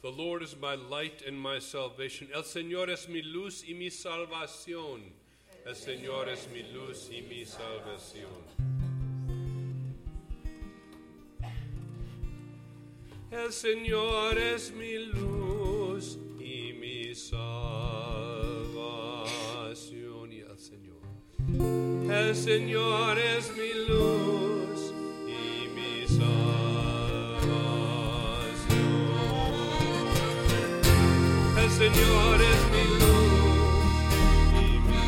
The Lord is my light and my salvation. El Señor es mi luz y mi salvación. El Señor es mi luz y mi salvación. El Señor es mi luz y mi salvación. Y el Señor. El Señor es mi luz y mi salvación. El Señor es mi luz y mi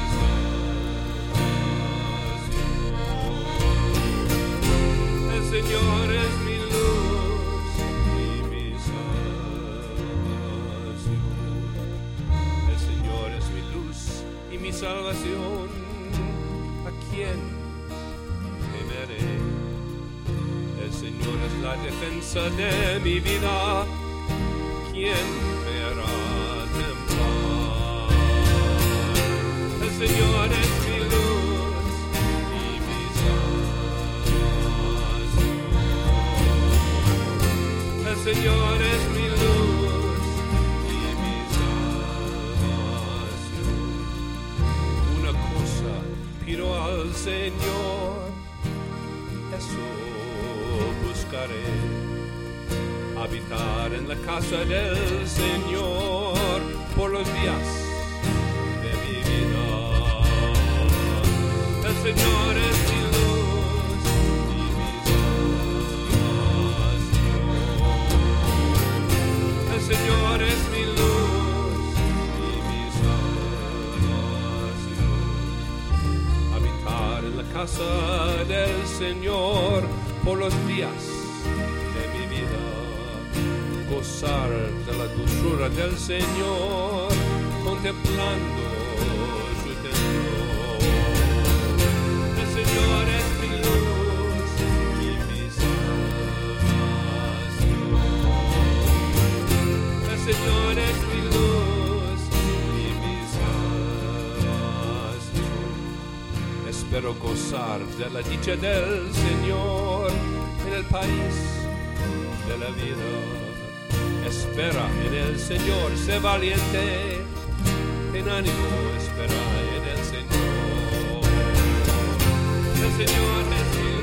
salvación. El Señor es mi luz y mi salvación. El Señor es mi luz y mi salvación. ¿A quién temeré? El Señor es la defensa de mi vida. ¿Quién me hará temblar? El Señor es mi luz y mi salvación. El Señor es mi luz y mi salvación. Una cosa pido al Señor, eso buscaré: habitar en la casa del Señor por los días de mi vida. El Señor es mi luz y mi salvación. El Señor es mi luz y mi salvación. Habitar en la casa del Señor por los días de mi vida. Gozar de la dulzura del Señor, contemplando su templo. El Señor es mi luz y mi salvación. El Señor es mi luz y mi salvación. Espero gozar de la dicha del Señor en el país de la vida. Espera en el Señor, sé valiente, en ánimo espera en el Señor. El Señor es mi